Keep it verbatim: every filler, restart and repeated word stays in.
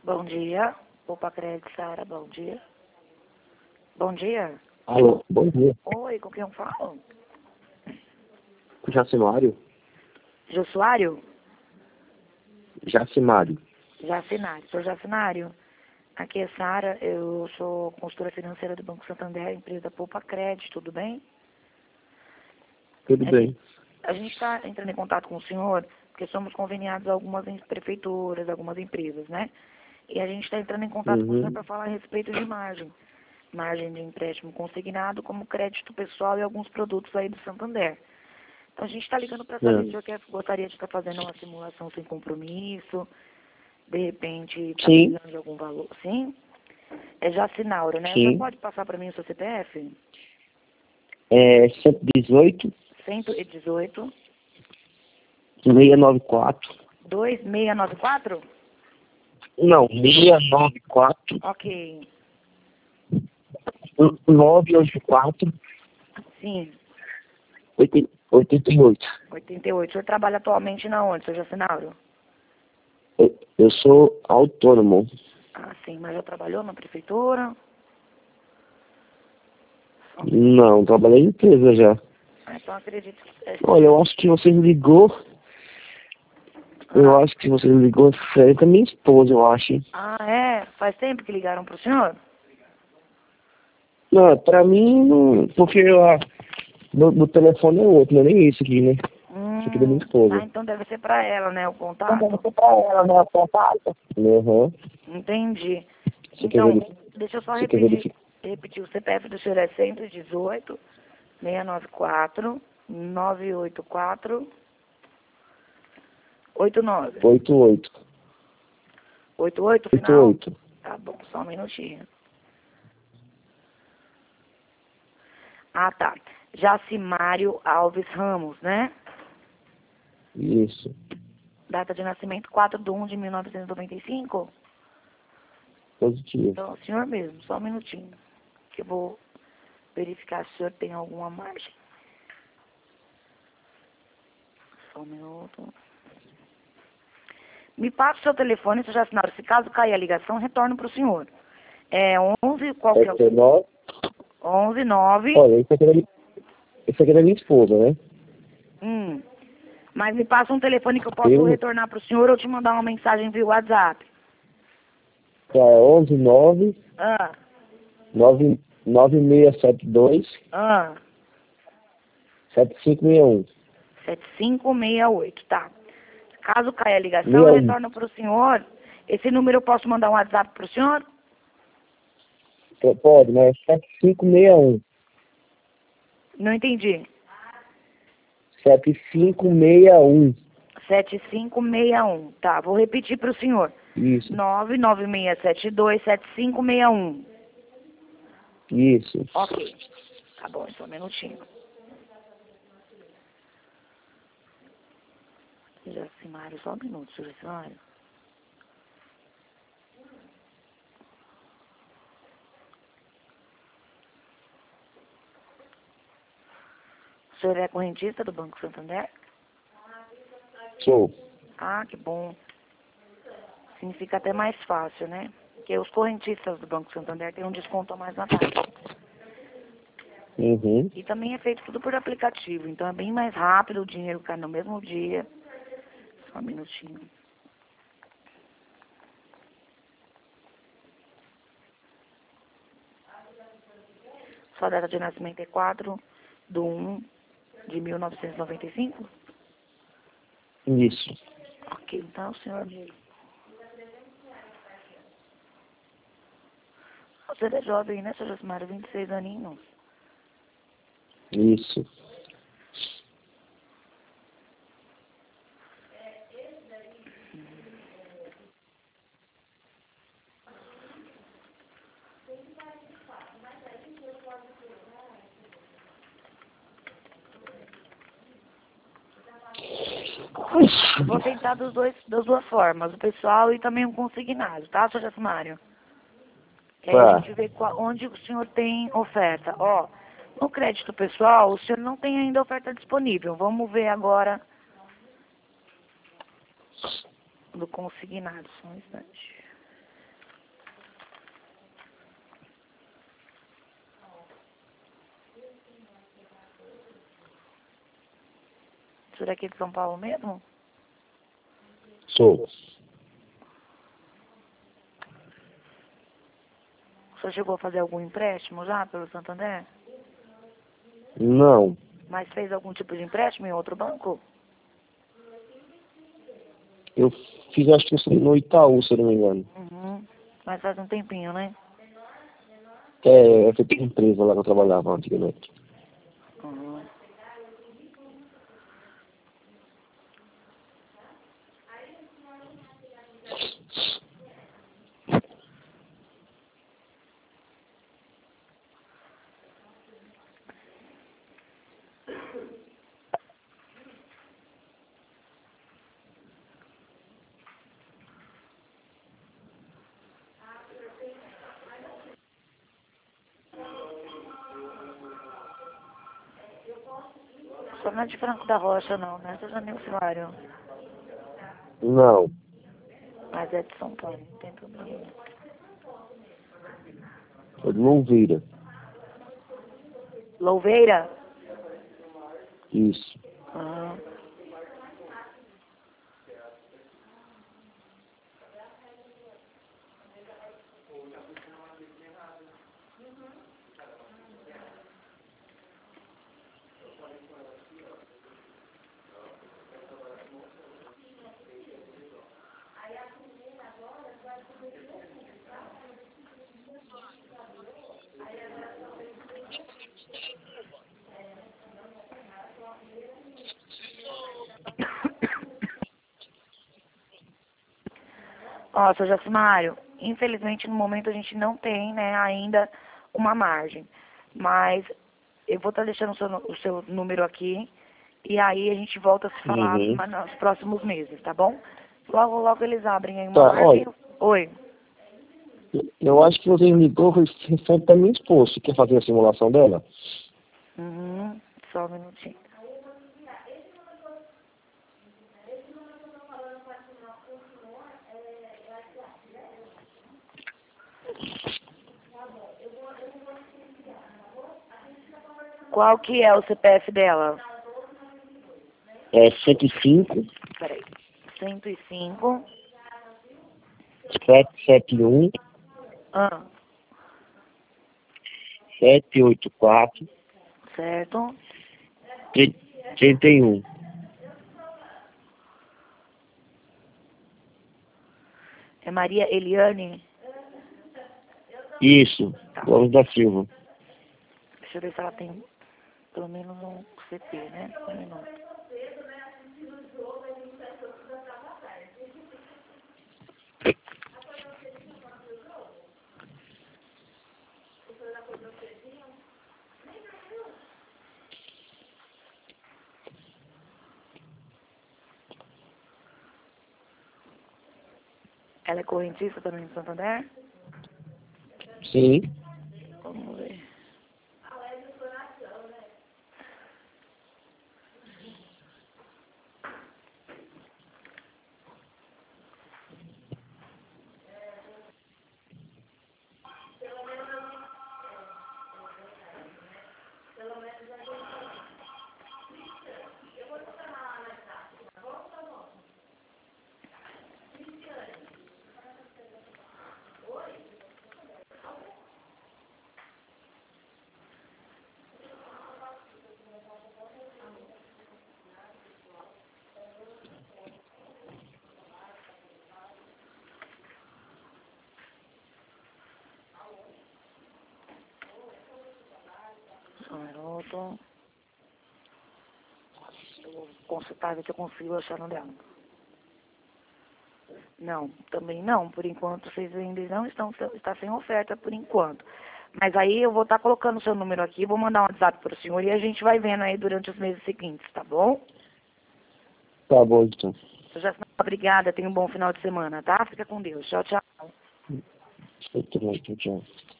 Bom dia. Opa, Crédito, Sara, bom dia. Bom dia. Alô, bom dia. Oi, com quem eu falo? Jacimário? Josuário? Jacimário. Jacinário. Sou Jacinário. Aqui é Sara, eu sou consultora financeira do Banco Santander, empresa Poupa Crédito, tudo bem? Tudo A bem. gente- A gente está entrando em contato com o senhor, porque somos conveniados a algumas em- prefeituras, algumas empresas, né? E a gente está entrando em contato com o senhor Uhum. para falar a respeito de margem. Margem de empréstimo consignado, como crédito pessoal e alguns produtos aí do Santander. Então a gente está ligando para saber se o É. senhor quer, gostaria de estar fazendo uma simulação sem compromisso, de repente está Sim, precisando de algum valor, sim? É Jacinauro, né? O senhor sim. pode passar para mim o seu C P F? É cento e dezoito, cento e dezoito, seiscentos e noventa e quatro. dois seis nove quatro? Não, seiscentos e noventa e quatro, Ok, novecentos e oitenta e quatro, sim, oitenta e oito. oitenta e oito. O senhor trabalha atualmente na onde, seu Jacinauro? Eu, eu sou autônomo. Ah, sim, mas já trabalhou na prefeitura? Só um minuto. Não, trabalhei em empresa já. Ah, então acredito que... é, Olha, eu acho que você ligou. Eu Ah, acho que você ligou certo a minha esposa, eu acho. Hein? ah, é? Faz tempo que ligaram pro senhor? Não, pra mim, não, porque a, do, do telefone é outro, não é nem esse aqui, né? Esse aqui é da minha Hum, ah, esposa. então deve ser pra ela, né, o Então deve contato? ser pra ela, né, o contato. Uhum. Entendi. Você quer Então, verificar? deixa eu só Você quer repetir, verificar? repetir. O C P F do senhor é cento e dezoito, seiscentos e noventa e quatro, novecentos e oitenta e quatro, oitenta e nove. oito oito. oitenta e oito oito final? oito. Tá bom, só um minutinho. Ah, tá. Jacimário Alves Ramos, né? Isso. Data de nascimento quatro de um de mil novecentos e noventa e cinco? Positivo. Então, o senhor mesmo, só um minutinho. Que eu vou verificar se o senhor tem alguma margem. Só um minuto. Me passa o seu telefone, se já assinaram. Se caso cair a ligação, retorno para o senhor. É onze, qual que é o... Esse é nove. onze nove. Olha, esse aqui é da minha, esse aqui é da minha esposa, né? Hum. Mas me passa um telefone que eu posso Eu, retornar para o senhor ou te mandar uma mensagem via WhatsApp. tá, onze nove Ah, nove nove seis sete dois ah. sete cinco seis um. sete cinco seis oito, tá. Caso caia a ligação, eu seis um. retorno para o senhor. Esse número eu posso mandar um WhatsApp para o senhor? Pode, mas é sete cinco seis um. Não entendi. sete cinco seis um. sete cinco seis um. Tá, vou repetir para o senhor. Isso, nove nove seis sete dois sete cinco seis um. isso. Ok. Tá bom, então um minutinho. Jacimário, só um minuto, senhor Jacimário. O senhor é correntista do Banco Santander? Sou. Ah, que bom. Assim fica até mais fácil, né? Porque os correntistas do Banco Santander têm um desconto a mais na taxa. Uhum. E também é feito tudo por aplicativo, então é bem mais rápido, o dinheiro cai no mesmo dia. Só um minutinho. Sua data de nascimento é quatro de um de mil novecentos e noventa e cinco? Isso. Ok, então, senhor. Você é jovem, né, senhor Josimário? vinte e seis aninhos. Isso. Vou tentar dos dois, das duas formas, o pessoal e também o consignado, tá, senhor Josimário? Que aí a Tá. gente vê qual, onde o senhor tem oferta. Ó, no crédito pessoal, o senhor não tem ainda oferta disponível. Vamos ver agora do consignado, só um instante. O senhor é aqui de São Paulo mesmo? Sou. O senhor chegou a fazer algum empréstimo já pelo Santander? Não. Mas fez algum tipo de empréstimo em outro banco? Eu fiz, acho que isso no Itaú, se eu não me engano. Uhum. Mas faz um tempinho, né? É, essa empresa lá que eu trabalhava antigamente. Uhum. Só não é de Franco da Rocha, não, né? Seja nem usuário. Não. Mas é de São Paulo, não tem problema. É de Louveira. Louveira? Isso. Uhum. Ó, seu Jacimário, infelizmente no momento a gente não tem, né, ainda uma margem. Mas eu vou estar deixando o seu, nu- o seu número aqui e aí a gente volta a se falar Uhum. ma- nos próximos meses, tá bom? Logo, logo eles abrem aí uma Tá, margem. olha, Oi. eu acho que você me ligou recente da minha esposa. Você quer fazer a simulação dela? Uhum. Só um minutinho. Qual que é o C P F dela? É cento e cinco, Peraí. cento e cinco. sete sete um, Ah, sete oito quatro, certo. trinta e um. É Maria Eliane? Isso. Tá. Gomes da Silva. Deixa eu ver se ela tem pelo menos um C P, né? Um minuto. Ela é correntista também no Santander? Sim. Vamos ver. Só um minuto. Eu vou consultar ver se eu consigo achar no dela. Não, também não. Por enquanto, vocês ainda não estão está sem oferta por enquanto. Mas aí eu vou estar colocando o seu número aqui, vou mandar um WhatsApp para o senhor e a gente vai vendo aí durante os meses seguintes, tá bom? Tá bom, então. Eu já obrigada, tenha um bom final de semana, tá? Fica com Deus. Tchau, tchau. Tchau, tchau.